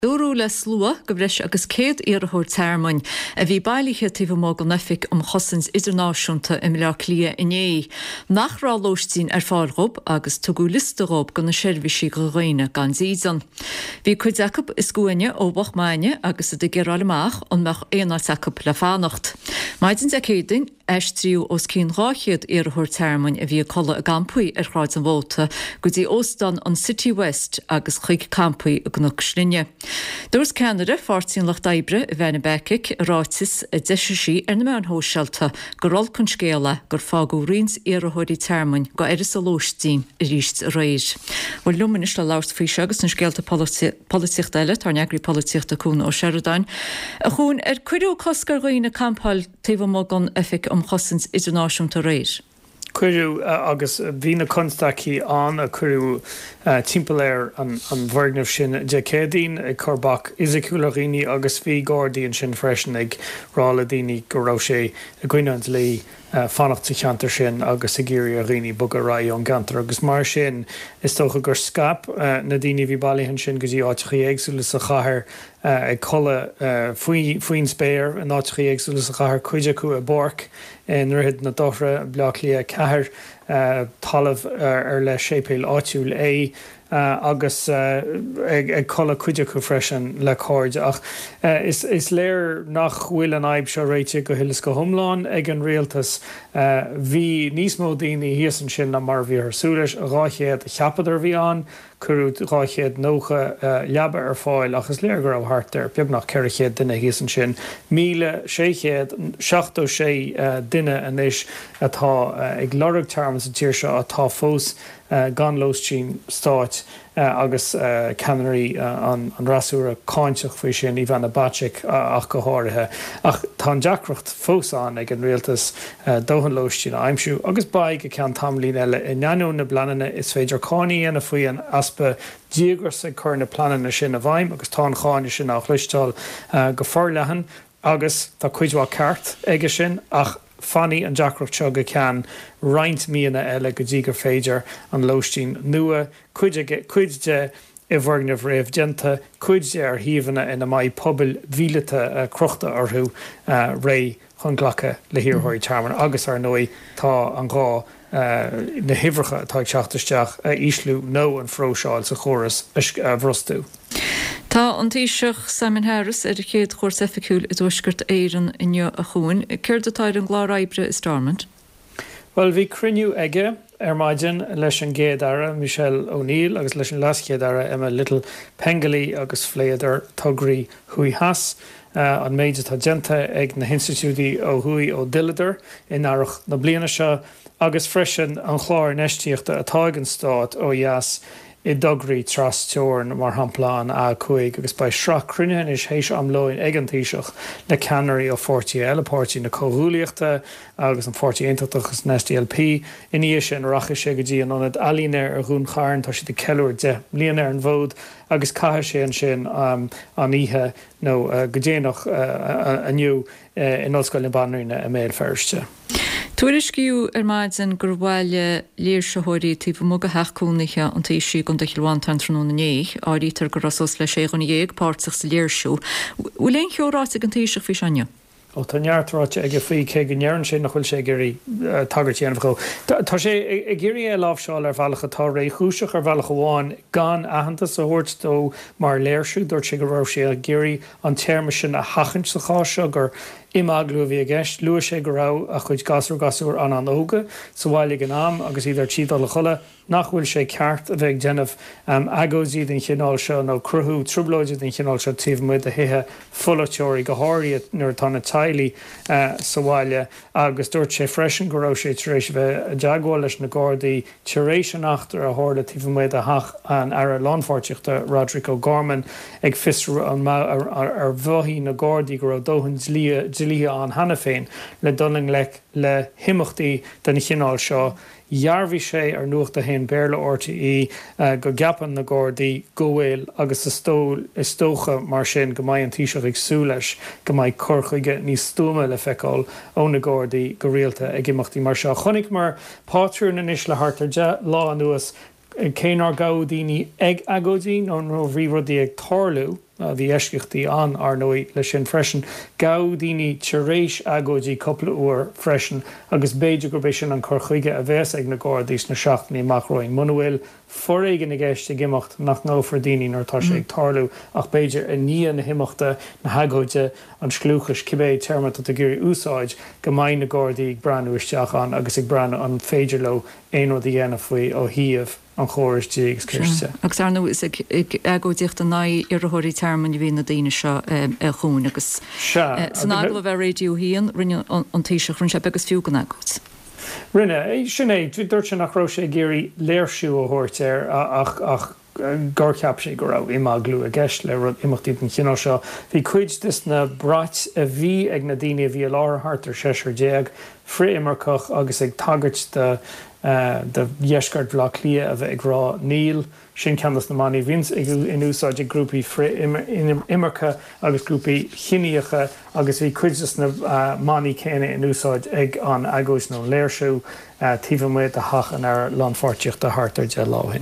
Dúrú le slua go bhreis agus céad iarthóir tearmain a bhí bailíthe tíomh má go nafic chosins idirnáisiúnta i mlea clia iné. Nachrá lóistín fáilróp agus tugu listaróp go na seirbhísí go roiine gan zízan. Bhí chuid Jacob is gúine ó Bachmaine agus a de Gerálamach an nach éana Jacob le fánacht. Maidin a cédin tríú os cín ráchiad iarthóir tearmain a bhí colla a gampuí chráid an bhóta go dtí óstan an City West agus chuig campuí a gnach slinne. Dúirs Canada fáirtín lech daibre a bheina Beckic ráitis a deisisí ar na meán hóseilta go rol chun scéala gur fágú rins iarthóirí tearmain go iris a lóistín i ríist réir. Bhfuil luminis le lást fao segus an scéalta políocht eile tar neagraí políochta cún ó Sheridan. A chun cuireú coscar roiine campáil taobh má gan efic chosins idirnáisiúnta réir. Cuireú agus bhína constaí an a cuireú timpplair an bhargnamh sin de cédaín ag corbach isiciúlaghine agus bhí gádaíonn sin freisin ag rála daoine go raibh sé a gcuineant lí fannacht sa cheantar sin agus a géirí a rií bug a rá an gantar agus mar sin is tócha gur scap na daoine bhí bailíhann sin go dtí áitichaí éagsúla sa chathair ag chola faoin spéir an áitichaí éagsúla sa chathair chuide acu a borc in ruhead na dothra bleachlí a chathair talamh ar le sépéil áitiúil é agus ag chola chuide acu freisin le cáid ach is léir nach bhfuil an aib seo réite go thuilas go thomláin ag an réaltas bhí níos mó daoine híosan sin na mar bhí arsúlais a ráchéad a cheapadar bhí an curú ráchéad nócha leaba ar fáil agus léir gur bhthart ar beag nach ceirichéad duine híosan sin 1,676 duine inis atá ag lorug termas a tíir seo atá fós gan lóistín stáit agus Canary an rasúra cáinteach faoi sin í bhena batic ach go háirithe. Ach tá deacracht fósán ag an réaltas dóhan lóistín aimsú agus baig go cean tamlín eile i neanú na blaanana is féidir cáí ana faoi an aspa díagur sa chur na planana sin a bhaim agus tá cháine sin nach chluistáil go forlehan agus tá chuidhá ceart aige sin ach fanny an Jackroch Chugga can riint míana eile go dtí gur féidir an lóistín nua cuide I bhargnamh réamh genta cuide ar híomhanna ina maiid pobl bhílata crochta orthú ré chun ghlacha le hiorthóirí tearmain agus ar nói tá an gá na himhreacha atá teachtasteach íslú nó an phróseáil sa chóras bhrostú. Tá an taoiseach Simon Harris ar a chéad chóir seficúil i dúisgurt éireann inniu a chuin. Céir do táid an gláráibre is Stormont? Well, bhí criniú aige ar maidin leis an géad ara Michelle O'Neill agus leis an lascéad ara Emma Little Pengelly agus phléadar tugraí Hui Haas. An méide tá genta ag na Institútaí ó Hui ó Dilladar in airech na bliana seo agus freisin an chláir neistíochta atá an stát ó Ias I dograí tras teorn mar hampláán a chuig agus ba sra crunne is hééis amlóin ag an taoiseach na Canary ó Fortí eile pártí na cóhúlaíochta agus an Fortí Aontaitheachtas na SDLP iníos sin racha sé go dtí an anad alínéir ar dhún cháirn tá si de ceúir de líonar an bhód agus caithe sé an sin an ihe nó go déanach aniu in ollscoil na banúna a méil ferste. Tuairisciú ar maidin gur bhhaile léirseitheoirí tíomh mó go heachcúnaiche an taoisí gon de chiháin tantrúna néig áítar gur rasós le sé chun dhéag páirteach sa léirsú. Bhfuil éon cheoráte an taoiseach fao seine? Ó tá neartráte ag faoi ché go nearan sin nach bhfuil sé gurí tagartí anmhó. Tá sé i ggéirí é lábhseáil ar bhealacha tá ré chúiseach ar bhealacha bháin gan ahananta sa thuirt dó mar léirsú dúirt sé go raibh sé a géirí an téirme sin a hachant sa cháise gur imaglu bhí a gceist, luair sé go raibh a chuid gasúr an óga sa bhaile an am agus idir tíad le chola nach bhfuil sé ceart a bheith déanamh agóí den chinál seo nó cruthú trúblóide den chinál seo tíomh muid a hithe folateoirí go háiríad nuair tána tailí sa bhaile agus dúirt sé freisin go raibh sé taréis bheith a deagháil leis na Gardaí taréis an achtar a hála tíomh muid a hach an ar lánfáirteachta Rodrigo Gorman ag fisrú an ar bhothaí na Gardaí go raibh dóhann líthe an hana féin le donning le himachtaí den chinál seo Jarhí sé ar nuachta hen béle ortaí go gapan na Gardaí gohfuil agus is tócha mar sin go mbeidh an taoiseach ag sú leis go mbeidh corchuige níos stúma le feiceáil ó na Gardaí go rialta ag imeachtaí mar seo. Chonaic mar pátrún inis le hartar lá nuas céinar gaudíní ag agódín ó nó bhrírodí ag tárlú bhí eiscichtaí an ar nóí le sin freisin gaudíní taréis agódí coppla uair freisin agus béidir go béis sin an chorchuige a bheits ag na gádaís na seachtaí macróin. Muna bhfuil foréigen ag éiste gimimecht nach nófar daoine nar tá sé ag tárlú ach béidir a níon na himimeachta na hagóide an sclúchas cibé termata a gurí úsáid go maiid na gádaí ag breanú isteach an agus ag breanú an féidir le éonrad a dhéanamh faoi ó híomh an chóirtí agus ciste. Agus arnú is ag agóidíocht a naid iarthóirí termman bhí na daine seo chuún agus san agla bheith réidiú híon rinne an tíise chun se agus fiú gan agóid. Rinne, sinné, dúirt sin nach rá sé géirí léirsú a thuirtéir ach gurceap sé go raibh imá glú a gceist le rud imachtaí an chinál seo. Bhí cuid dis na brait a bhí ag na daine bhí láthart ar 6 fri imarcach agus ag tagart de dheisceart bhlá clia a bheith ag rá níl sin ceannas na maní vins in úsáid ag grúpaí fri imarcha agus grúpaí chiníocha agus bhí cuidas na maní céine in úsáid ag an agóis nó léirsú tíomh muid a hachan ar landfortiocht a hartar de láhain.